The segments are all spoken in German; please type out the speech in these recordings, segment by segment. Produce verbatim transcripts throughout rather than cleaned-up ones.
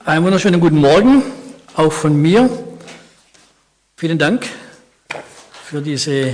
Einen wunderschönen guten Morgen, auch von mir. Vielen Dank für diese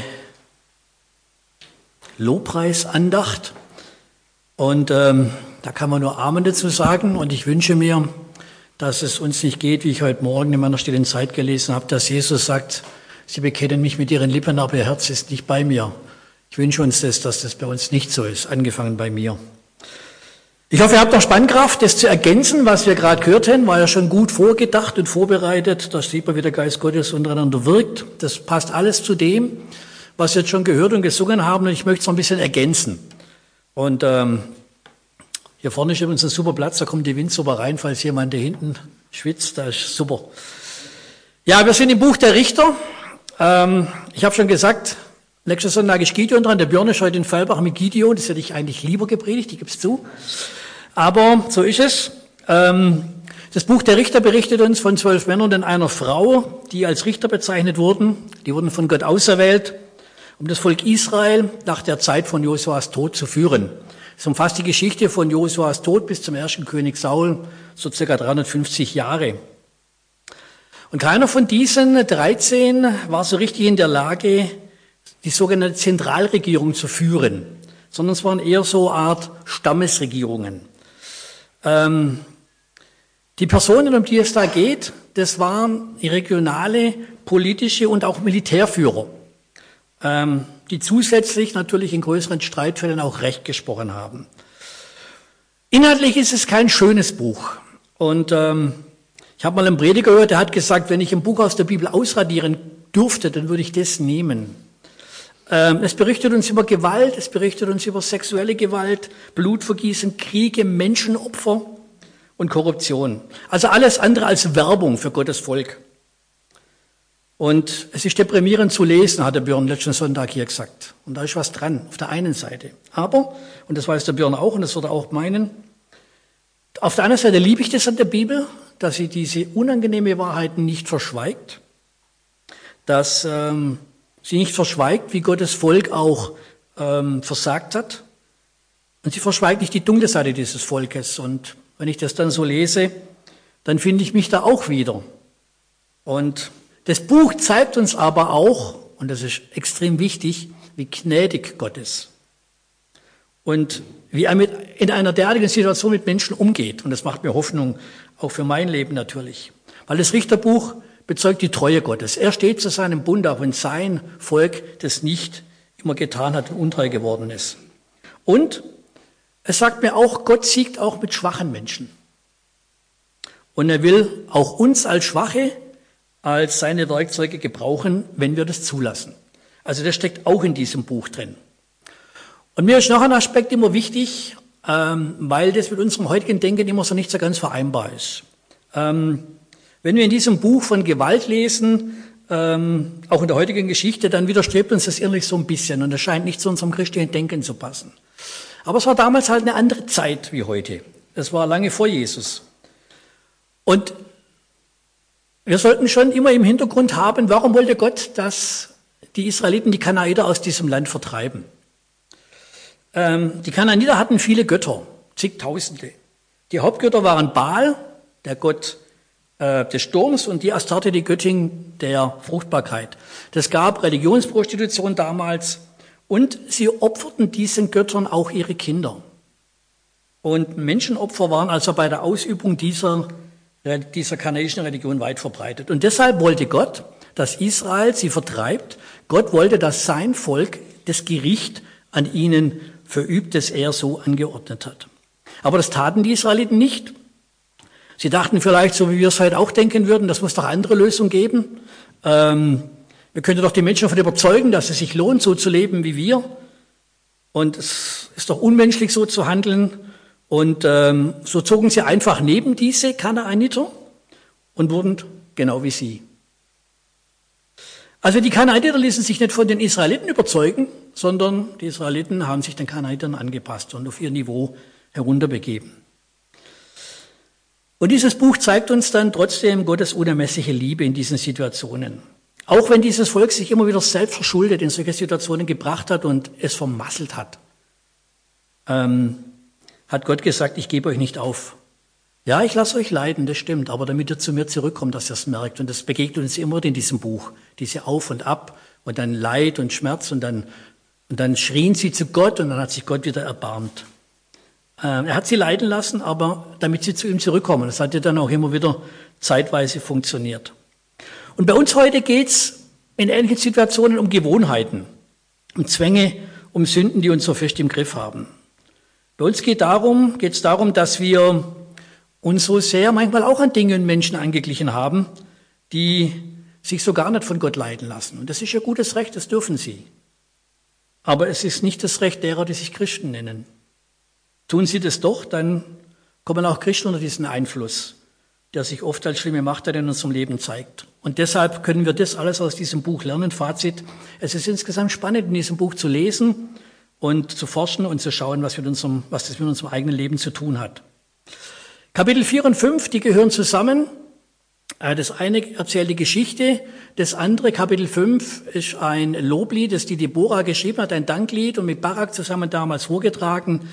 Lobpreisandacht. Und ähm, da kann man nur Amen dazu sagen. Und ich wünsche mir, dass es uns nicht geht, wie ich heute Morgen in meiner stillen Zeit gelesen habe, dass Jesus sagt, Sie bekennen mich mit Ihren Lippen, aber Ihr Herz ist nicht bei mir. Ich wünsche uns das, dass das bei uns nicht so ist, angefangen bei mir. Ich hoffe, ihr habt noch Spannkraft, das zu ergänzen, was wir gerade gehört haben. War ja schon gut vorgedacht und vorbereitet. Da sieht man, wie der Geist Gottes untereinander wirkt. Das passt alles zu dem, was wir jetzt schon gehört und gesungen haben. Und ich möchte es noch ein bisschen ergänzen. Und ähm, hier vorne ist übrigens ein super Platz. Da kommt die Wind super rein, falls jemand da hinten schwitzt. Das ist super. Ja, wir sind im Buch der Richter. Ähm, ich habe schon gesagt, nächsten Sonntag ist Gideon dran. Der Björn ist heute in Fellbach mit Gideon. Das hätte ich eigentlich lieber gepredigt, ich gebe es zu. Aber so ist es. Das Buch der Richter berichtet uns von zwölf Männern und einer Frau, die als Richter bezeichnet wurden. Die wurden von Gott auserwählt, um das Volk Israel nach der Zeit von Josuas Tod zu führen. Es umfasst die Geschichte von Josuas Tod bis zum ersten König Saul, so circa dreihundertfünfzig Jahre. Und keiner von diesen dreizehn war so richtig in der Lage, die sogenannte Zentralregierung zu führen, sondern es waren eher so eine Art Stammesregierungen. Ähm, die Personen, um die es da geht, das waren regionale, politische und auch Militärführer, ähm, die zusätzlich natürlich in größeren Streitfällen auch Recht gesprochen haben. Inhaltlich ist es kein schönes Buch. Und ähm, ich habe mal einen Prediger gehört, der hat gesagt, wenn ich ein Buch aus der Bibel ausradieren dürfte, dann würde ich das nehmen. Es berichtet uns über Gewalt, es berichtet uns über sexuelle Gewalt, Blutvergießen, Kriege, Menschenopfer und Korruption. Also alles andere als Werbung für Gottes Volk. Und es ist deprimierend zu lesen, hat der Björn letzten Sonntag hier gesagt. Und da ist was dran, auf der einen Seite. Aber, und das weiß der Björn auch und das wird er auch meinen, auf der anderen Seite liebe ich das an der Bibel, dass sie diese unangenehme Wahrheiten nicht verschweigt, dass ähm, sie nicht verschweigt, wie Gottes Volk auch ähm, versagt hat. Und sie verschweigt nicht die dunkle Seite dieses Volkes. Und wenn ich das dann so lese, dann finde ich mich da auch wieder. Und das Buch zeigt uns aber auch, und das ist extrem wichtig, wie gnädig Gott ist. Und wie er mit, in einer derartigen Situation mit Menschen umgeht. Und das macht mir Hoffnung, auch für mein Leben natürlich. Weil das Richterbuch bezeugt die Treue Gottes. Er steht zu seinem Bund, auch wenn sein Volk das nicht immer getan hat und untreu geworden ist. Und es sagt mir auch, Gott siegt auch mit schwachen Menschen. Und er will auch uns als Schwache, als seine Werkzeuge gebrauchen, wenn wir das zulassen. Also das steckt auch in diesem Buch drin. Und mir ist noch ein Aspekt immer wichtig, ähm, weil das mit unserem heutigen Denken immer so nicht so ganz vereinbar ist. Ähm, Wenn wir in diesem Buch von Gewalt lesen, ähm, auch in der heutigen Geschichte, dann widerstrebt uns das innerlich so ein bisschen und das scheint nicht zu unserem christlichen Denken zu passen. Aber es war damals halt eine andere Zeit wie heute. Es war lange vor Jesus. Und wir sollten schon immer im Hintergrund haben, warum wollte Gott, dass die Israeliten die Kanaaniter aus diesem Land vertreiben? Ähm, die Kanaaniter hatten viele Götter, zigtausende. Die Hauptgötter waren Baal, der Gott des Sturms, und die Astarte, die Göttin der Fruchtbarkeit. Das gab Religionsprostitution damals und sie opferten diesen Göttern auch ihre Kinder. Und Menschenopfer waren also bei der Ausübung dieser, dieser kanaanischen Religion weit verbreitet. Und deshalb wollte Gott, dass Israel sie vertreibt. Gott wollte, dass sein Volk das Gericht an ihnen verübt, das er so angeordnet hat. Aber das taten die Israeliten nicht. Sie dachten vielleicht, so wie wir es heute auch denken würden, das muss doch andere Lösungen geben. Ähm, wir könnten doch die Menschen davon überzeugen, dass es sich lohnt, so zu leben wie wir. Und es ist doch unmenschlich, so zu handeln. Und ähm, so zogen sie einfach neben diese Kanaaniter und wurden genau wie sie. Also die Kanaaniter ließen sich nicht von den Israeliten überzeugen, sondern die Israeliten haben sich den Kanaanitern angepasst und auf ihr Niveau herunterbegeben. Und dieses Buch zeigt uns dann trotzdem Gottes unermessliche Liebe in diesen Situationen. Auch wenn dieses Volk sich immer wieder selbst verschuldet in solche Situationen gebracht hat und es vermasselt hat, ähm, hat Gott gesagt, ich gebe euch nicht auf. Ja, ich lasse euch leiden, das stimmt, aber damit ihr zu mir zurückkommt, dass ihr es merkt. Und das begegnet uns immer in diesem Buch, diese Auf und Ab und dann Leid und Schmerz und dann, und dann schrien sie zu Gott und dann hat sich Gott wieder erbarmt. Er hat sie leiden lassen, aber damit sie zu ihm zurückkommen. Das hat ja dann auch immer wieder zeitweise funktioniert. Und bei uns heute geht's in ähnlichen Situationen um Gewohnheiten, um Zwänge, um Sünden, die uns so fest im Griff haben. Bei uns geht darum, geht's darum, dass wir uns so sehr manchmal auch an Dinge und Menschen angeglichen haben, die sich so gar nicht von Gott leiten lassen. Und das ist ja gutes Recht, das dürfen sie. Aber es ist nicht das Recht derer, die sich Christen nennen. Tun sie das doch, dann kommen auch Christen unter diesen Einfluss, der sich oft als schlimme Macht in unserem Leben zeigt. Und deshalb können wir das alles aus diesem Buch lernen. Fazit, es ist insgesamt spannend, in diesem Buch zu lesen und zu forschen und zu schauen, was, mit unserem, was das mit unserem eigenen Leben zu tun hat. Kapitel vier und fünf, die gehören zusammen. Das eine erzählt die Geschichte, das andere, Kapitel fünf, ist ein Loblied, das die Deborah geschrieben hat, ein Danklied und mit Barak zusammen damals vorgetragen.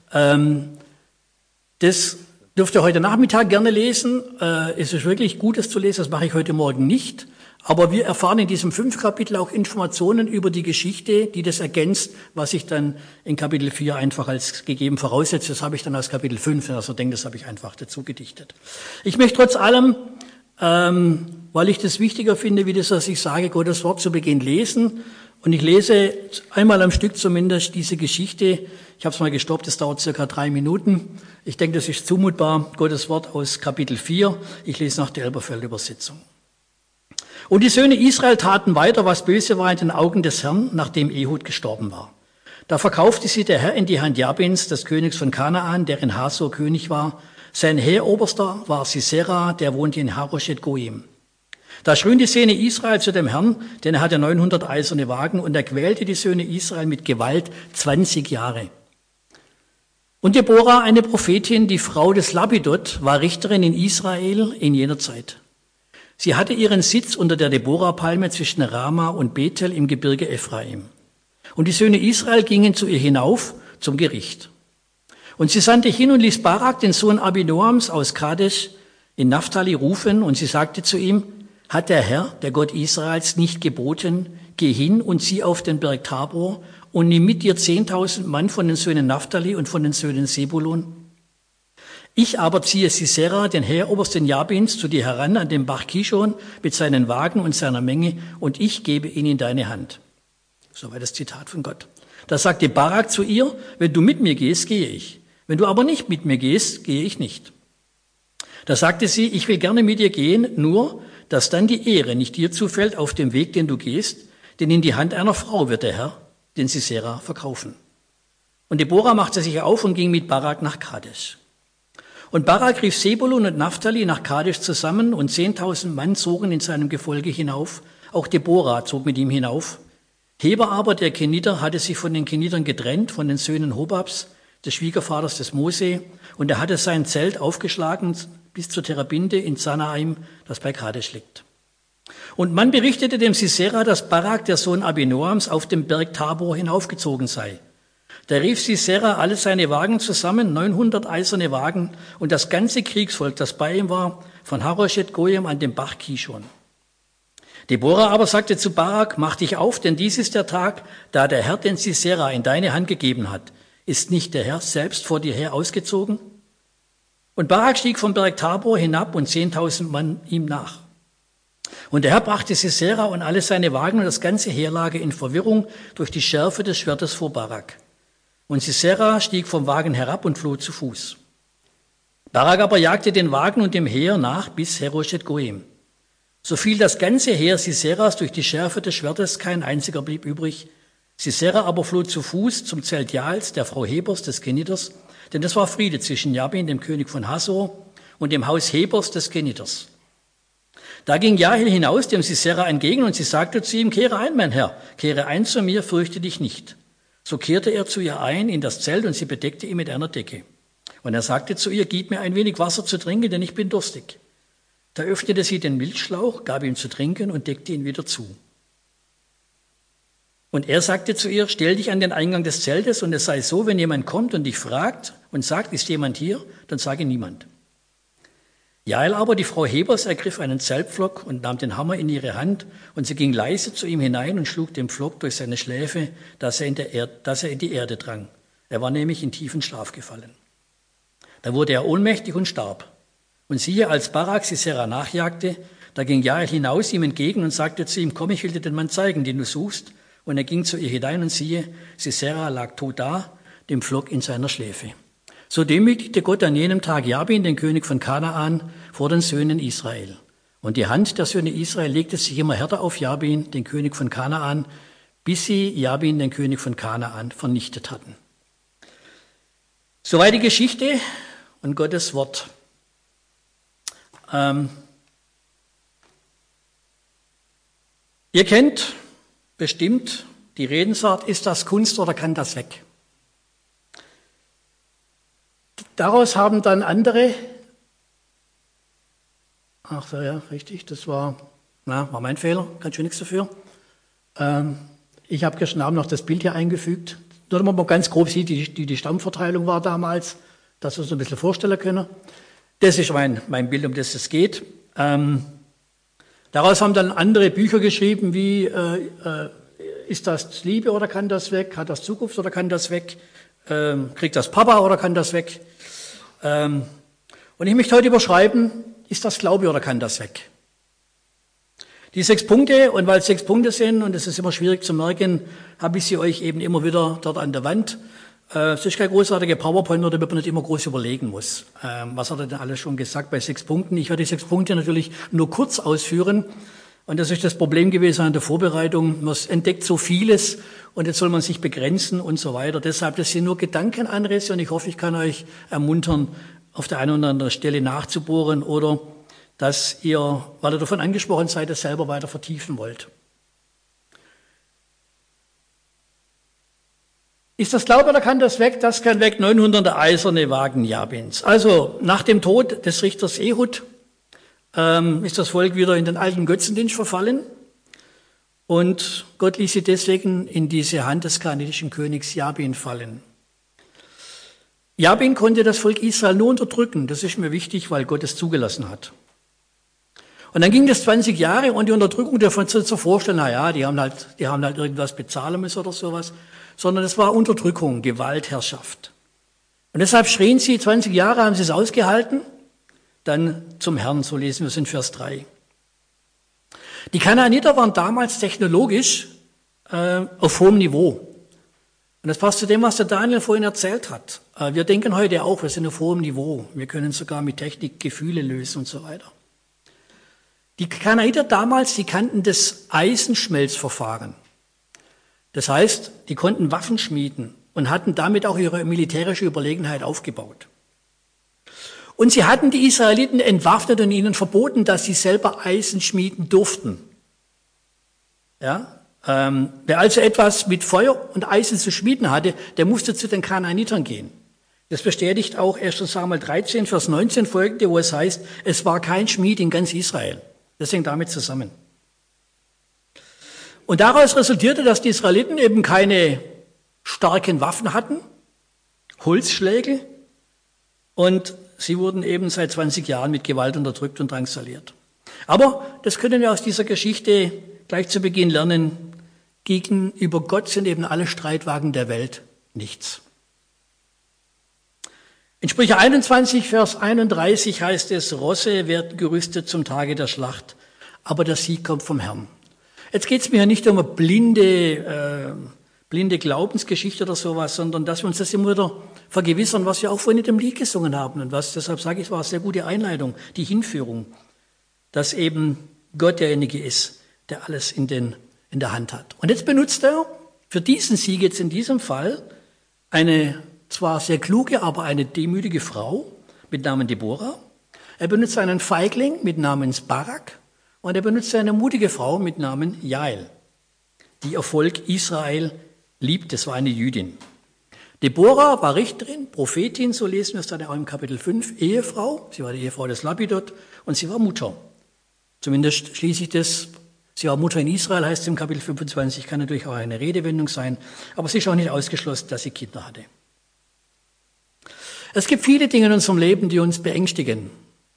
Das dürft ihr heute Nachmittag gerne lesen. Es ist wirklich gut, das zu lesen, das mache ich heute Morgen nicht. Aber wir erfahren in diesem fünf Kapitel auch Informationen über die Geschichte, die das ergänzt, was ich dann in Kapitel vier einfach als gegeben voraussetze. Das habe ich dann aus Kapitel fünf, also denke, das habe ich einfach dazu gedichtet. Ich möchte trotz allem, ähm, weil ich das wichtiger finde, wie das, was ich sage, Gottes Wort zu Beginn lesen. Und ich lese einmal am Stück zumindest diese Geschichte. Ich habe es mal gestoppt, das dauert circa drei Minuten. Ich denke, das ist zumutbar. Gottes Wort aus Kapitel vier. Ich lese nach der Elberfelder Übersetzung. Und die Söhne Israel taten weiter, was böse war in den Augen des Herrn, nachdem Ehud gestorben war. Da verkaufte sie der Herr in die Hand Jabins, des Königs von Kanaan, der in Hasor König war. Sein Heeroberster war Sisera, der wohnte in Harosheth Goim. Da schrien die Söhne Israel zu dem Herrn, denn er hatte neunhundert eiserne Wagen, und er quälte die Söhne Israel mit Gewalt zwanzig Jahre. Und Deborah, eine Prophetin, die Frau des Lapidot, war Richterin in Israel in jener Zeit. Sie hatte ihren Sitz unter der Deborah-Palme zwischen Rama und Bethel im Gebirge Ephraim. Und die Söhne Israel gingen zu ihr hinauf zum Gericht. Und sie sandte hin und ließ Barak, den Sohn Abinoams aus Kadesh, in Naphtali rufen, und sie sagte zu ihm: Hat der Herr, der Gott Israels, nicht geboten, geh hin und zieh auf den Berg Tabor und nimm mit dir zehntausend Mann von den Söhnen Naphtali und von den Söhnen Sebulon? Ich aber ziehe Sisera, den Heerobersten Jabins, zu dir heran an den Bach Kishon mit seinen Wagen und seiner Menge, und ich gebe ihn in deine Hand. Soweit das Zitat von Gott. Da sagte Barak zu ihr: Wenn du mit mir gehst, gehe ich. Wenn du aber nicht mit mir gehst, gehe ich nicht. Da sagte sie: Ich will gerne mit dir gehen, nur, dass dann die Ehre nicht dir zufällt auf dem Weg, den du gehst, denn in die Hand einer Frau wird der Herr den Sisera verkaufen. Und Deborah machte sich auf und ging mit Barak nach Kadesh. Und Barak rief Sebulun und Naphtali nach Kadesh zusammen, und zehntausend Mann zogen in seinem Gefolge hinauf. Auch Deborah zog mit ihm hinauf. Heber aber, der Keniter, hatte sich von den Kenitern getrennt, von den Söhnen Hobabs, des Schwiegervaters des Mose, und er hatte sein Zelt aufgeschlagen bis zur Terebinte in Zanaim, das bei Kadesh liegt. Und man berichtete dem Sisera, dass Barak, der Sohn Abinoams, auf dem Berg Tabor hinaufgezogen sei. Da rief Sisera alle seine Wagen zusammen, neunhundert eiserne Wagen, und das ganze Kriegsvolk, das bei ihm war, von Harosheth Goyim an dem Bach Kishon. Deborah aber sagte zu Barak: Mach dich auf, denn dies ist der Tag, da der Herr den Sisera in deine Hand gegeben hat. Ist nicht der Herr selbst vor dir her ausgezogen? Und Barak stieg vom Berg Tabor hinab und zehntausend Mann ihm nach. Und der Herr brachte Sisera und alle seine Wagen und das ganze Heer lag in Verwirrung durch die Schärfe des Schwertes vor Barak. Und Sisera stieg vom Wagen herab und floh zu Fuß. Barak aber jagte den Wagen und dem Heer nach bis Harosheth Goim. So fiel das ganze Heer Siseras durch die Schärfe des Schwertes, kein einziger blieb übrig. Sisera aber floh zu Fuß zum Zelt Jaels, der Frau Hebers des Keniters, denn es war Friede zwischen Jabin, dem König von Hasor, und dem Haus Hebers des Keniters. Da ging Jael hinaus dem Sisera entgegen, und sie sagte zu ihm: Kehre ein, mein Herr, kehre ein zu mir, fürchte dich nicht. So kehrte er zu ihr ein in das Zelt, und sie bedeckte ihn mit einer Decke. Und er sagte zu ihr: Gib mir ein wenig Wasser zu trinken, denn ich bin durstig. Da öffnete sie den Milchschlauch, gab ihm zu trinken und deckte ihn wieder zu. Und er sagte zu ihr: Stell dich an den Eingang des Zeltes, und es sei so, wenn jemand kommt und dich fragt und sagt: Ist jemand hier? Dann sage niemand. Jael aber, die Frau Hebers, ergriff einen Zeltpflock und nahm den Hammer in ihre Hand, und sie ging leise zu ihm hinein und schlug den Pflock durch seine Schläfe, dass er in, der Erd, dass er in die Erde drang. Er war nämlich in tiefen Schlaf gefallen. Da wurde er ohnmächtig und starb. Und siehe, als Barak Sisera nachjagte, da ging Jael hinaus ihm entgegen und sagte zu ihm, komm, ich will dir den Mann zeigen, den du suchst. Und er ging zu ihr hinein und siehe, Sisera lag tot da, dem Pflock in seiner Schläfe. So demütigte Gott an jenem Tag Jabin, den König von Kanaan, vor den Söhnen Israel. Und die Hand der Söhne Israel legte sich immer härter auf Jabin, den König von Kanaan, bis sie Jabin, den König von Kanaan, vernichtet hatten. Soweit die Geschichte und Gottes Wort. Ähm, ihr kennt bestimmt die Redensart, ist das Kunst oder kann das weg? Daraus haben dann andere, ach so, ja, richtig, das war, na, war mein Fehler, kann schon nichts dafür. Ähm, ich habe gestern Abend noch das Bild hier eingefügt, nur damit man ganz grob sieht, wie die, die Stammverteilung war damals, dass wir uns ein bisschen vorstellen können. Das ist mein, mein Bild, um das es geht. Ähm, daraus haben dann andere Bücher geschrieben, wie äh, äh, ist das Liebe oder kann das weg? Hat das Zukunft oder kann das weg? Ähm, kriegt das Papa oder kann das weg? Ähm, und ich möchte heute überschreiben, ist das Glaube oder kann das weg? Die sechs Punkte, und weil es sechs Punkte sind, und es ist immer schwierig zu merken, habe ich sie euch eben immer wieder dort an der Wand. Äh, es ist kein großartiger PowerPoint, damit man nicht immer groß überlegen muss. Ähm, was hat er denn alles schon gesagt bei sechs Punkten? Ich werde die sechs Punkte natürlich nur kurz ausführen. Und das ist das Problem gewesen an der Vorbereitung. Man entdeckt so vieles und jetzt soll man sich begrenzen und so weiter. Deshalb, das sind nur Gedankenanrisse und ich hoffe, ich kann euch ermuntern, auf der einen oder anderen Stelle nachzubohren oder dass ihr, weil ihr davon angesprochen seid, das selber weiter vertiefen wollt. Ist das Glaube oder kann das weg? Das kann weg. neunhundert der eiserne Wagen Jabins. Also nach dem Tod des Richters Ehud ähm, ist das Volk wieder in den alten Götzendienst verfallen. Und Gott ließ sie deswegen in diese Hand des kanaanitischen Königs Jabin fallen. Jabin konnte das Volk Israel nur unterdrücken. Das ist mir wichtig, weil Gott es zugelassen hat. Und dann ging das zwanzig Jahre und die Unterdrückung davon zu vorstellen, na ja, die haben halt, die haben halt irgendwas bezahlen müssen oder sowas, sondern es war Unterdrückung, Gewaltherrschaft. Und deshalb schrien sie, zwanzig Jahre haben sie es ausgehalten, dann zum Herrn, so lesen wir es in Vers drei. Die Kanaaniter waren damals technologisch äh, auf hohem Niveau. Und das passt zu dem, was der Daniel vorhin erzählt hat. Äh, wir denken heute auch, wir sind auf hohem Niveau. Wir können sogar mit Technik Gefühle lösen und so weiter. Die Kanaaniter damals, die kannten das Eisenschmelzverfahren. Das heißt, die konnten Waffen schmieden und hatten damit auch ihre militärische Überlegenheit aufgebaut. Und sie hatten die Israeliten entwaffnet und ihnen verboten, dass sie selber Eisen schmieden durften. Ja, ähm, wer also etwas mit Feuer und Eisen zu schmieden hatte, der musste zu den Kanaanitern gehen. Das bestätigt auch erster Samuel dreizehn, Vers neunzehn folgende, wo es heißt, es war kein Schmied in ganz Israel. Das hängt damit zusammen. Und daraus resultierte, dass die Israeliten eben keine starken Waffen hatten, Holzschläge, und sie wurden eben seit zwanzig Jahren mit Gewalt unterdrückt und drangsaliert. Aber das können wir aus dieser Geschichte gleich zu Beginn lernen. Gegenüber Gott sind eben alle Streitwagen der Welt nichts. In Sprüche einundzwanzig, Vers einunddreißig heißt es, Rosse werden gerüstet zum Tage der Schlacht, aber der Sieg kommt vom Herrn. Jetzt geht es mir ja nicht um eine blinde, äh, blinde Glaubensgeschichte oder sowas, sondern dass wir uns das immer wieder vergewissern, was wir auch vorhin in dem Lied gesungen haben. Und was, deshalb sage ich, es war eine sehr gute Einleitung, die Hinführung, dass eben Gott derjenige ist, der alles in, den, in der Hand hat. Und jetzt benutzt er für diesen Sieg jetzt in diesem Fall eine zwar sehr kluge, aber eine demütige Frau mit Namen Deborah. Er benutzt einen Feigling mit Namens Barak und er benutzt eine mutige Frau mit Namen Jael, die ihr Volk Israel liebt. Das war eine Jüdin. Deborah war Richterin, Prophetin, so lesen wir es dann auch im Kapitel fünf, Ehefrau. Sie war die Ehefrau des Lapidot und sie war Mutter. Zumindest schließe ich das. Sie war Mutter in Israel, heißt es im Kapitel fünfundzwanzig, kann natürlich auch eine Redewendung sein, aber es ist auch nicht ausgeschlossen, dass sie Kinder hatte. Es gibt viele Dinge in unserem Leben, die uns beängstigen.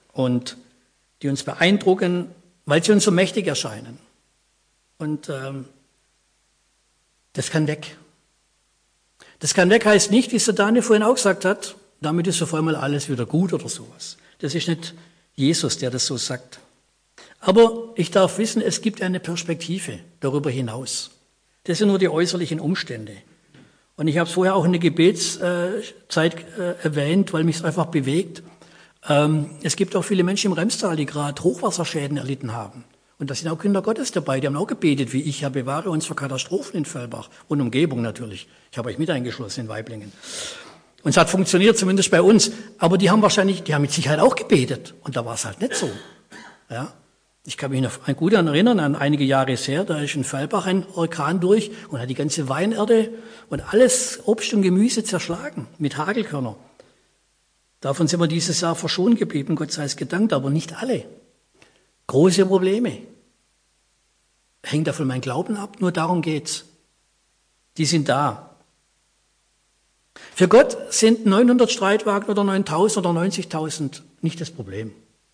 und die uns beeindrucken, weil sie uns so mächtig erscheinen. Und ähm, das kann weg. Das kann weg heißt nicht, wie es der Daniel vorhin auch gesagt hat, damit ist auf einmal alles wieder gut oder sowas. Das ist nicht Jesus, der das so sagt. Aber ich darf wissen, es gibt eine Perspektive darüber hinaus. Das sind nur die äußerlichen Umstände. Und ich habe es vorher auch in der Gebetszeit erwähnt, weil mich es einfach bewegt. Es gibt auch viele Menschen im Remstal, die gerade Hochwasserschäden erlitten haben. Und da sind auch Kinder Gottes dabei, die haben auch gebetet, wie ich, Herr, bewahre uns vor Katastrophen in Völlbach und Umgebung natürlich. Ich habe euch mit eingeschlossen in Waiblingen. Und es hat funktioniert, zumindest bei uns. Aber die haben wahrscheinlich, die haben mit Sicherheit auch gebetet. Und da war es halt nicht so. Ja. Ich kann mich noch gut erinnern, an einige Jahre her, da ist in Völlbach ein Orkan durch und hat die ganze Weinerde und alles Obst und Gemüse zerschlagen mit Hagelkörner. Davon sind wir dieses Jahr verschont geblieben, Gott sei es gedankt, aber nicht alle. Große Probleme. Hängt davon mein Glauben ab? Nur darum geht's. Die sind da. Für Gott sind neunhundert Streitwagen oder neuntausend oder neunzigtausend nicht das Problem.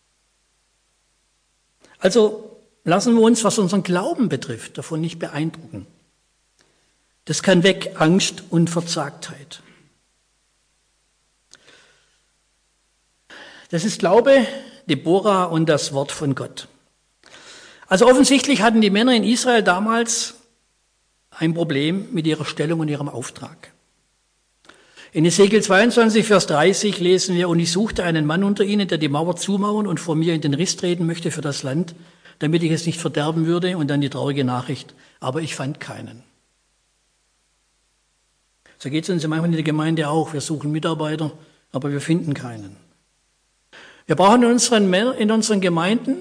Also lassen wir uns, was unseren Glauben betrifft, davon nicht beeindrucken. Das kann weg, Angst und Verzagtheit. Das ist Glaube, Deborah und das Wort von Gott. Also offensichtlich hatten die Männer in Israel damals ein Problem mit ihrer Stellung und ihrem Auftrag. In Ezekiel zweiundzwanzig, Vers dreißig lesen wir, und ich suchte einen Mann unter ihnen, der die Mauer zumauern und vor mir in den Riss treten möchte für das Land, damit ich es nicht verderben würde, und dann die traurige Nachricht, aber ich fand keinen. So geht es uns manchmal in der Gemeinde auch. Wir suchen Mitarbeiter, aber wir finden keinen. Wir brauchen in unseren, in unseren Gemeinden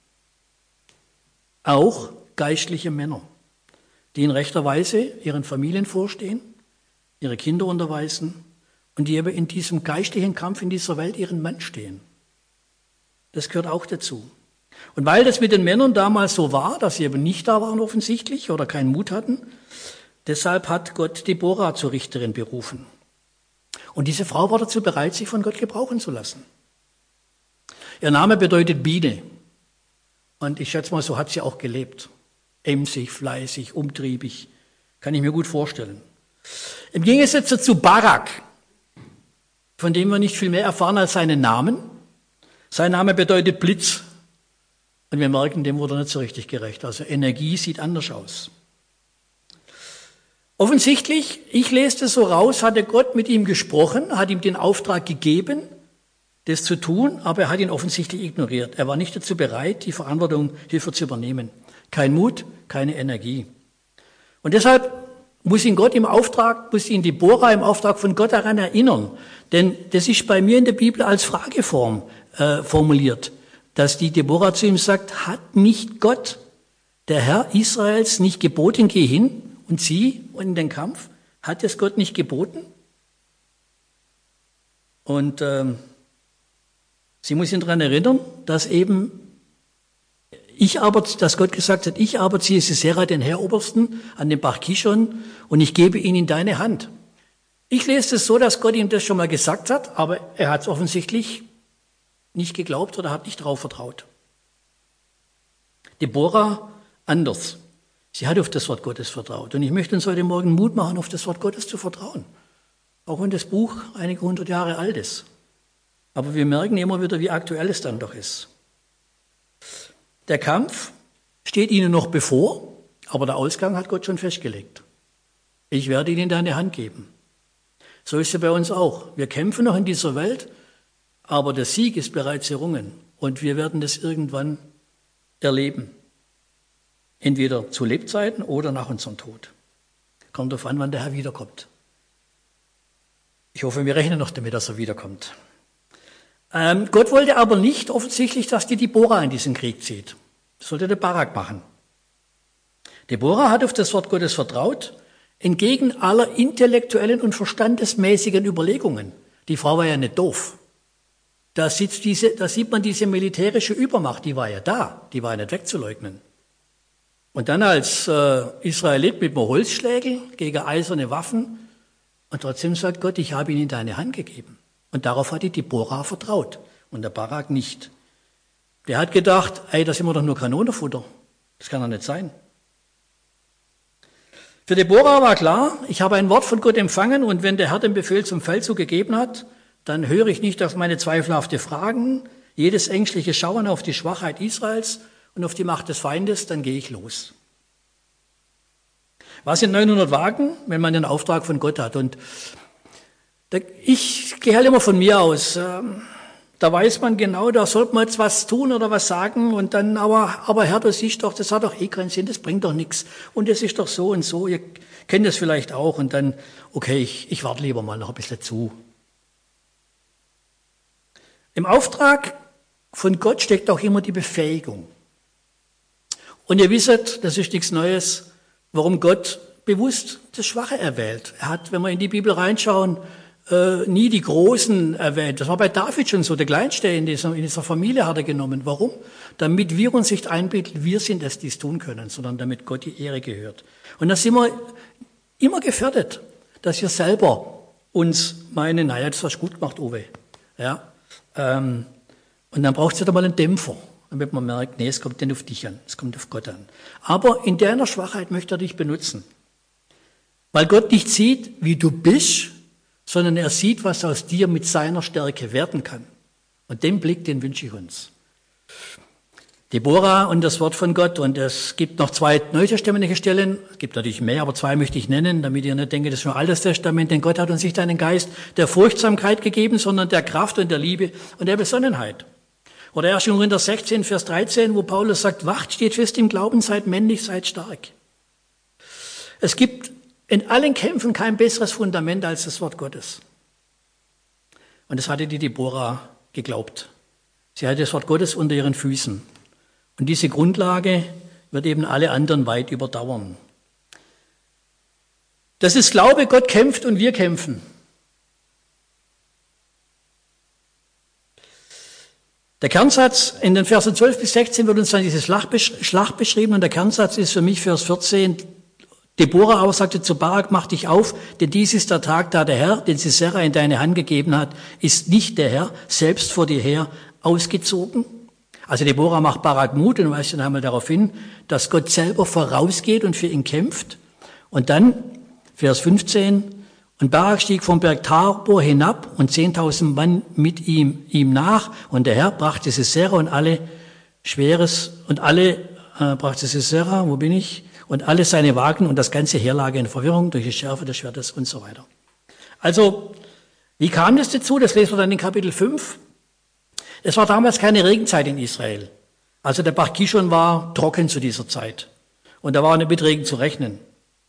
auch geistliche Männer, die in rechter Weise ihren Familien vorstehen, ihre Kinder unterweisen und die eben in diesem geistlichen Kampf in dieser Welt ihren Mann stehen. Das gehört auch dazu. Und weil das mit den Männern damals so war, dass sie eben nicht da waren offensichtlich oder keinen Mut hatten, deshalb hat Gott Deborah zur Richterin berufen. Und diese Frau war dazu bereit, sich von Gott gebrauchen zu lassen. Ihr Name bedeutet Biene. Und ich schätze mal, so hat sie auch gelebt. Emsig, fleißig, umtriebig. Kann ich mir gut vorstellen. Im Gegensatz zu Barak, von dem wir nicht viel mehr erfahren als seinen Namen. Sein Name bedeutet Blitz. Und wir merken, dem wurde nicht so richtig gerecht. Also Energie sieht anders aus. Offensichtlich, ich lese das so raus, hatte Gott mit ihm gesprochen, hat ihm den Auftrag gegeben, das zu tun, aber er hat ihn offensichtlich ignoriert. Er war nicht dazu bereit, die Verantwortung hierfür zu übernehmen. Kein Mut, keine Energie. Und deshalb muss ihn Gott im Auftrag, muss ihn Deborah im Auftrag von Gott daran erinnern. Denn das ist bei mir in der Bibel als Frageform äh, formuliert, dass die Deborah zu ihm sagt, hat nicht Gott, der Herr Israels, nicht geboten, geh hin und zieh in den Kampf? Hat es Gott nicht geboten? Und ähm, sie muss ihn daran erinnern, dass eben ich aber, dass Gott gesagt hat, ich aber ziehe Sisera, den Heerobersten, an den Bach Kishon und ich gebe ihn in deine Hand. Ich lese es so, dass Gott ihm das schon mal gesagt hat, aber er hat es offensichtlich nicht geglaubt oder hat nicht darauf vertraut. Deborah anders. Sie hat auf das Wort Gottes vertraut. Und ich möchte uns heute Morgen Mut machen, auf das Wort Gottes zu vertrauen. Auch wenn das Buch einige hundert Jahre alt ist. Aber wir merken immer wieder, wie aktuell es dann doch ist. Der Kampf steht ihnen noch bevor, aber der Ausgang hat Gott schon festgelegt. Ich werde ihn in deine Hand geben. So ist es bei uns auch. Wir kämpfen noch in dieser Welt, aber der Sieg ist bereits errungen. Und wir werden das irgendwann erleben. Entweder zu Lebzeiten oder nach unserem Tod. Kommt darauf an, wann der Herr wiederkommt. Ich hoffe, wir rechnen noch damit, dass er wiederkommt. Ähm, Gott wollte aber nicht offensichtlich, dass die Deborah in diesen Krieg zieht. Das sollte der Barak machen. Deborah hat auf das Wort Gottes vertraut, entgegen aller intellektuellen und verstandesmäßigen Überlegungen. Die Frau war ja nicht doof. Da, sitzt diese, da sieht man diese militärische Übermacht, die war ja da, die war ja nicht wegzuleugnen. Und dann als äh, Israelit mit einem Holzschlägel gegen eiserne Waffen und trotzdem sagt Gott, ich habe ihn in deine Hand gegeben. Und darauf hat die Deborah vertraut und der Barak nicht. Der hat gedacht, ey, das sind wir doch nur Kanonenfutter. Das kann doch nicht sein. Für Deborah war klar, ich habe ein Wort von Gott empfangen und wenn der Herr den Befehl zum Feldzug gegeben hat, dann höre ich nicht auf meine zweifelhafte Fragen, jedes ängstliche Schauen auf die Schwachheit Israels und auf die Macht des Feindes, dann gehe ich los. Was sind neunhundert Wagen, wenn man den Auftrag von Gott hat? Und ich gehe halt immer von mir aus. Da weiß man genau, da sollte man jetzt was tun oder was sagen und dann, aber, aber Herr, du siehst doch, das hat doch eh keinen Sinn, das bringt doch nichts. Und das ist doch so und so, ihr kennt das vielleicht auch und dann, okay, ich, ich warte lieber mal noch ein bisschen zu. Im Auftrag von Gott steckt auch immer die Befähigung. Und ihr wisst, das ist nichts Neues, warum Gott bewusst das Schwache erwählt. Er hat, wenn wir in die Bibel reinschauen, äh, nie die Großen erwähnt. Das war bei David schon so, der Kleinste in dieser, in dieser Familie hat er genommen. Warum? Damit wir uns nicht einbilden, wir sind es, die es tun können, sondern damit Gott die Ehre gehört. Und da sind wir immer gefährdet, dass wir selber uns meinen, naja, das hast du gut gemacht, Uwe. Ja, ähm, und dann braucht es ja da mal einen Dämpfer, damit man merkt, nee, es kommt nicht auf dich an, es kommt auf Gott an. Aber in deiner Schwachheit möchte er dich benutzen. Weil Gott nicht sieht, wie du bist, sondern er sieht, was aus dir mit seiner Stärke werden kann. Und den Blick, den wünsche ich uns. Deborah und das Wort von Gott. Und es gibt noch zwei neutestamentliche Stellen. Es gibt natürlich mehr, aber zwei möchte ich nennen, damit ihr nicht denkt, das ist nur Altes Testament. Denn Gott hat uns nicht einen Geist der Furchtsamkeit gegeben, sondern der Kraft und der Liebe und der Besonnenheit. Oder erst in Korinther sechzehn, Vers dreizehn, wo Paulus sagt, wacht, steht fest im Glauben, seid männlich, seid stark. Es gibt in allen Kämpfen kein besseres Fundament als das Wort Gottes. Und das hatte die Deborah geglaubt. Sie hatte das Wort Gottes unter ihren Füßen. Und diese Grundlage wird eben alle anderen weit überdauern. Das ist Glaube, Gott kämpft und wir kämpfen. Der Kernsatz in den Versen zwölf bis sechzehn wird uns dann diese Schlacht beschrieben und der Kernsatz ist für mich Vers vierzehn. Deborah aber sagte zu Barak, mach dich auf, denn dies ist der Tag, da der Herr, den Sisera in deine Hand gegeben hat, ist nicht der Herr selbst vor dir her ausgezogen. Also Deborah macht Barak Mut und weist dann einmal darauf hin, dass Gott selber vorausgeht und für ihn kämpft. Und dann, Vers fünfzehn, und Barak stieg vom Berg Tabor hinab und zehntausend Mann mit ihm, ihm nach. Und der Herr brachte Sisera und alle Schweres, und alle, äh, brachte Sisera, wo bin ich? Und alle seine Wagen und das ganze Heer lag in Verwirrung durch die Schärfe des Schwertes und so weiter. Also, wie kam das dazu? Das lesen wir dann in Kapitel fünf. Es war damals keine Regenzeit in Israel. Also der Bach Kishon war trocken zu dieser Zeit. Und da war nicht mit Regen zu rechnen.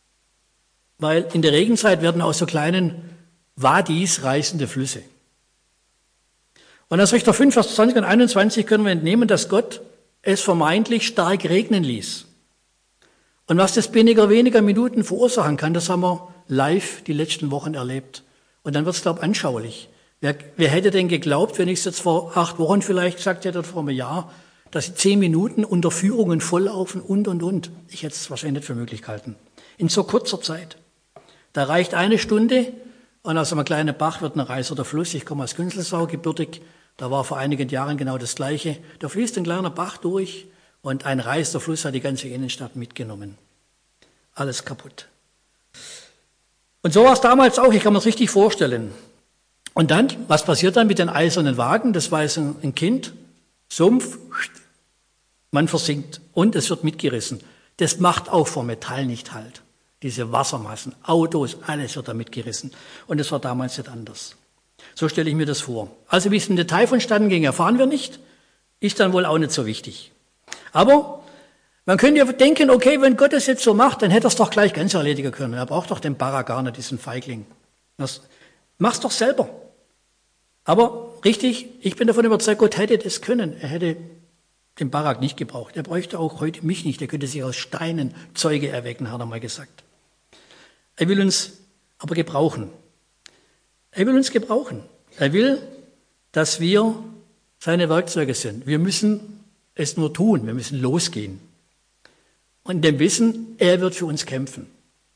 Weil in der Regenzeit werden aus so kleinen Wadis reißende Flüsse. Und aus Richter fünf, Vers zwanzig und einundzwanzig können wir entnehmen, dass Gott es vermeintlich stark regnen ließ. Und was das binnen weniger Minuten verursachen kann, das haben wir live die letzten Wochen erlebt. Und dann wird es, glaube ich, anschaulich. Wer, wer hätte denn geglaubt, wenn ich es jetzt vor acht Wochen vielleicht gesagt hätte, vor einem Jahr, dass sie zehn Minuten unter Führungen volllaufen und, und, und. Ich hätte es wahrscheinlich nicht für möglich gehalten. In so kurzer Zeit. Da reicht eine Stunde und aus einem kleinen Bach wird ein Reiß oder Fluss. Ich komme aus Günzelsau, gebürtig. Da war vor einigen Jahren genau das Gleiche. Da fließt ein kleiner Bach durch. Und ein reißender Fluss hat die ganze Innenstadt mitgenommen. Alles kaputt. Und so war es damals auch, ich kann mir das richtig vorstellen. Und dann, was passiert dann mit den eisernen Wagen? Das weiß ein Kind, Sumpf, man versinkt und es wird mitgerissen. Das macht auch vor Metall nicht halt. Diese Wassermassen, Autos, alles wird da mitgerissen. Und das war damals nicht anders. So stelle ich mir das vor. Also wie es im Detail vonstatten ging, erfahren wir nicht. Ist dann wohl auch nicht so wichtig. Aber man könnte ja denken, okay, wenn Gott es jetzt so macht, dann hätte er es doch gleich ganz erledigen können. Er braucht doch den Barak gar nicht, diesen Feigling. Das, mach's doch selber. Aber richtig, ich bin davon überzeugt, Gott hätte das können. Er hätte den Barak nicht gebraucht. Er bräuchte auch heute mich nicht. Er könnte sich aus Steinen Zeuge erwecken, hat er mal gesagt. Er will uns aber gebrauchen. Er will uns gebrauchen. Er will, dass wir seine Werkzeuge sind. Wir müssen es nur tun. Wir müssen losgehen. Und in dem Wissen, er wird für uns kämpfen.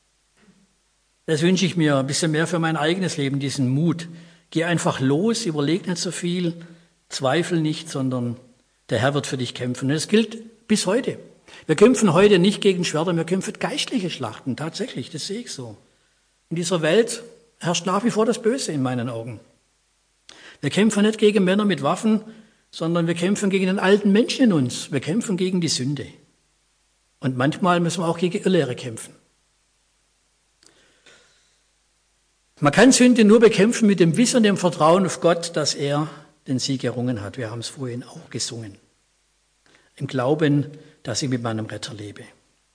Das wünsche ich mir ein bisschen mehr für mein eigenes Leben, diesen Mut. Geh einfach los, überleg nicht so viel, zweifel nicht, sondern Der Herr wird für dich kämpfen. Und das gilt bis heute. Wir kämpfen heute nicht gegen Schwerter, wir kämpfen geistliche Schlachten. Tatsächlich, das sehe ich so. In dieser Welt herrscht nach wie vor das Böse in meinen Augen. Wir kämpfen nicht gegen Männer mit Waffen, sondern wir kämpfen gegen den alten Menschen in uns. Wir kämpfen gegen die Sünde. Und manchmal müssen wir auch gegen Irrlehre kämpfen. Man kann Sünde nur bekämpfen mit dem Wissen und dem Vertrauen auf Gott, dass er den Sieg errungen hat. Wir haben es vorhin auch gesungen. Im Glauben, dass ich mit meinem Retter lebe.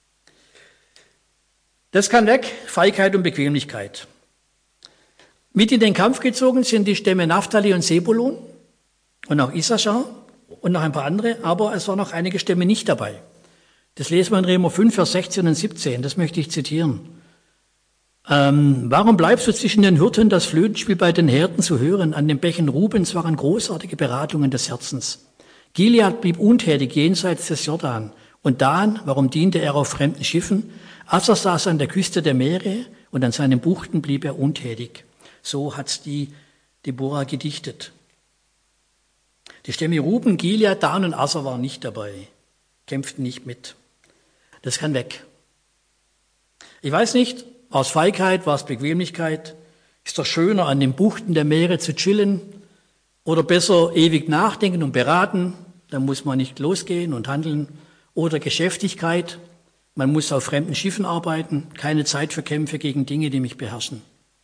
Das kann weg, Feigheit und Bequemlichkeit. Mit in den Kampf gezogen sind die Stämme Naphtali und Sebulun und auch Issachar und noch ein paar andere, aber es waren noch einige Stämme nicht dabei. Das lesen wir in Römer fünf, Vers sechzehn und siebzehn, das möchte ich zitieren. Ähm, warum bleibst du zwischen den Hirten das Flötenspiel bei den Herden zu hören? An den Bächen Rubens waren großartige Beratungen des Herzens. Gilead blieb untätig jenseits des Jordan. Und Dan, warum diente er auf fremden Schiffen? Asser saß an der Küste der Meere und an seinen Buchten blieb er untätig. So hat's die Deborah gedichtet. Die Stämme Ruben, Gilead, Dan und Asser waren nicht dabei, kämpften nicht mit. Das kann weg. Ich weiß nicht, war es Feigheit, war es Bequemlichkeit? Ist doch schöner, an den Buchten der Meere zu chillen oder besser ewig nachdenken und beraten? Dann muss man nicht losgehen und handeln. Oder Geschäftigkeit, man muss auf fremden Schiffen arbeiten, keine Zeit für Kämpfe gegen Dinge, die mich beherrschen.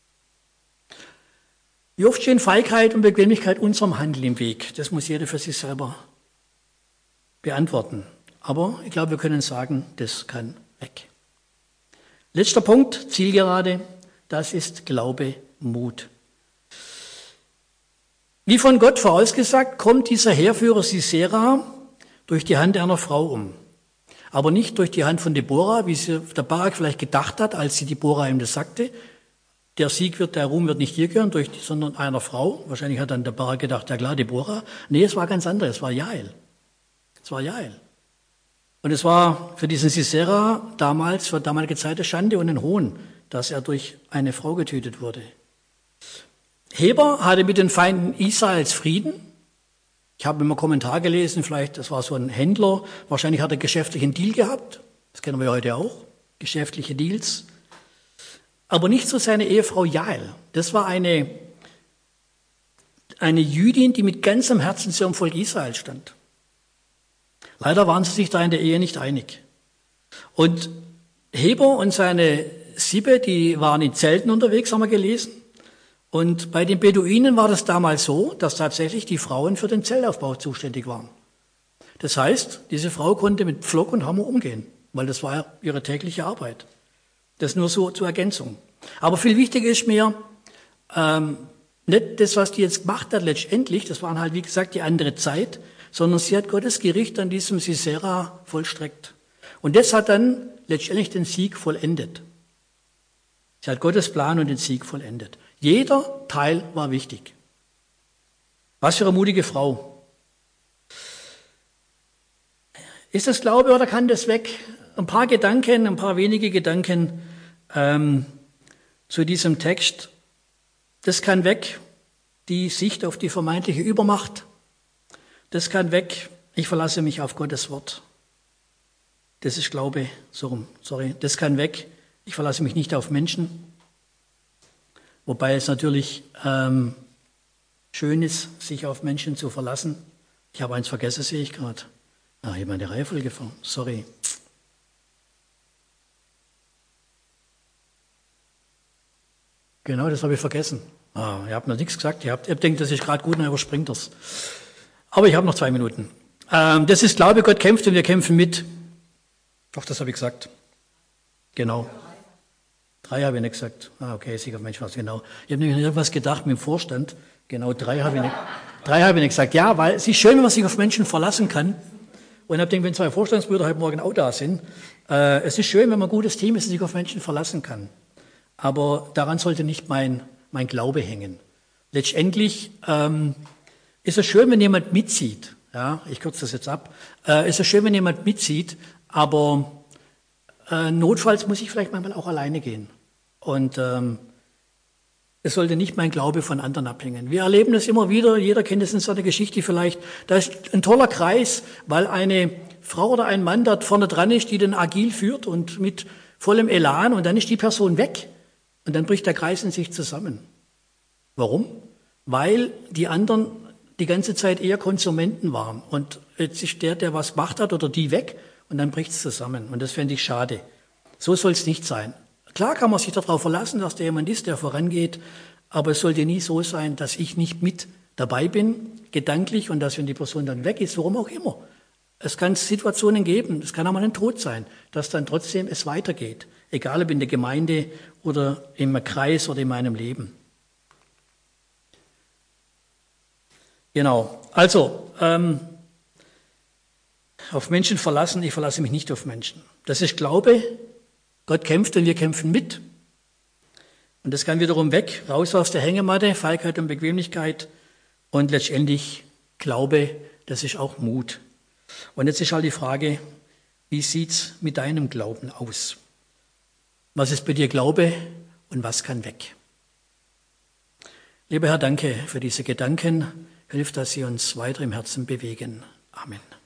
Wie oft stehen Feigheit und Bequemlichkeit unserem Handeln im Weg? Das muss jeder für sich selber beantworten. Aber ich glaube, wir können sagen, das kann weg. Letzter Punkt, Zielgerade, das ist Glaube, Mut. Wie von Gott vorausgesagt, kommt dieser Heerführer Sisera durch die Hand einer Frau um. Aber nicht durch die Hand von Deborah, wie sie der Barak vielleicht gedacht hat, als sie Deborah ihm das sagte. Der Sieg wird, der Ruhm wird nicht dir gehören, durch, sondern einer Frau. Wahrscheinlich hat dann der Barak gedacht, ja klar, Deborah. Nee, es war ganz anderes, es war Jael. Es war Jael. Und es war für diesen Sisera damals, für damalige Zeit, eine Schande und ein Hohn, dass er durch eine Frau getötet wurde. Heber hatte mit den Feinden Israels Frieden. Ich habe immer Kommentar gelesen, vielleicht, das war so ein Händler, wahrscheinlich hat er geschäftlichen Deal gehabt. Das kennen wir heute auch, geschäftliche Deals. Aber nicht so seine Ehefrau Jael. Das war eine, eine Jüdin, die mit ganzem Herzen zum Volk Israel stand. Leider waren sie sich da in der Ehe nicht einig. Und Heber und seine Sippe, die waren in Zelten unterwegs, haben wir gelesen. Und bei den Beduinen war das damals so, dass tatsächlich die Frauen für den Zeltaufbau zuständig waren. Das heißt, diese Frau konnte mit Pflock und Hammer umgehen, weil das war ihre tägliche Arbeit. Das nur so zur Ergänzung. Aber viel wichtiger ist mir, ähm, nicht das, was die jetzt gemacht hat letztendlich, das waren halt, wie gesagt, die andere Zeit, sondern sie hat Gottes Gericht an diesem Sisera vollstreckt. Und das hat dann letztendlich den Sieg vollendet. Sie hat Gottes Plan und den Sieg vollendet. Jeder Teil war wichtig. Was für eine mutige Frau. Ist das Glaube oder kann das weg? Ein paar Gedanken, ein paar wenige Gedanken ähm, zu diesem Text. Das kann weg, die Sicht auf die vermeintliche Übermacht. Das kann weg, ich verlasse mich auf Gottes Wort. Das ist Glaube, so rum, sorry. Das kann weg, ich verlasse mich nicht auf Menschen. Wobei es natürlich ähm, schön ist, sich auf Menschen zu verlassen. Ich habe eins vergessen, sehe ich gerade. Ah, ich habe meine Reihe vollgefahren, sorry. Genau, das habe ich vergessen. Ah, ihr habt noch nichts gesagt. Ihr habt, ihr denkt, das ist gerade gut, und überspringt das. Aber ich habe noch zwei Minuten. Ähm, das ist Glaube, Gott kämpft und wir kämpfen mit. Doch, das habe ich gesagt. Genau. Drei habe ich nicht gesagt. Ah, okay, sicher, Mensch, was genau. Ich habe nämlich irgendwas gedacht mit dem Vorstand. Genau, drei habe ich nicht, drei habe ich nicht gesagt. Ja, weil es ist schön, wenn man sich auf Menschen verlassen kann. Und ich habe gedacht, wenn zwei Vorstandsbrüder heute Morgen auch da sind, äh, es ist schön, wenn man ein gutes Team ist und sich auf Menschen verlassen kann. Aber daran sollte nicht mein, mein Glaube hängen. Letztendlich ähm, ist es schön, wenn jemand mitzieht. Ja, ich kürze das jetzt ab. Äh, ist es schön, wenn jemand mitzieht, aber äh, notfalls muss ich vielleicht manchmal auch alleine gehen. Und ähm, es sollte nicht mein Glaube von anderen abhängen. Wir erleben das immer wieder, jeder kennt es in seiner Geschichte vielleicht. Da ist ein toller Kreis, weil eine Frau oder ein Mann dort vorne dran ist, die den agil führt und mit vollem Elan, und dann ist die Person weg und dann bricht der Kreis in sich zusammen. Warum? Weil die anderen die ganze Zeit eher Konsumenten waren und jetzt ist der, der was gemacht hat, oder die weg und dann bricht es zusammen, und das fände ich schade. So soll es nicht sein. Klar kann man sich darauf verlassen, dass da jemand ist, der vorangeht, aber es sollte nie so sein, dass ich nicht mit dabei bin, gedanklich, und dass, wenn die Person dann weg ist, warum auch immer. Es kann Situationen geben, es kann auch mal ein Tod sein, dass dann trotzdem es weitergeht, egal ob in der Gemeinde oder im Kreis oder in meinem Leben. Genau, also ähm, auf Menschen verlassen, ich verlasse mich nicht auf Menschen. Das ist Glaube. Gott kämpft und wir kämpfen mit. Und das kann wiederum weg, raus aus der Hängematte, Feigheit und Bequemlichkeit. Und letztendlich Glaube, das ist auch Mut. Und jetzt ist halt die Frage, wie sieht's mit deinem Glauben aus? Was ist bei dir Glaube und was kann weg? Lieber Herr, danke für diese Gedanken. Hilf, dass sie uns weiter im Herzen bewegen. Amen.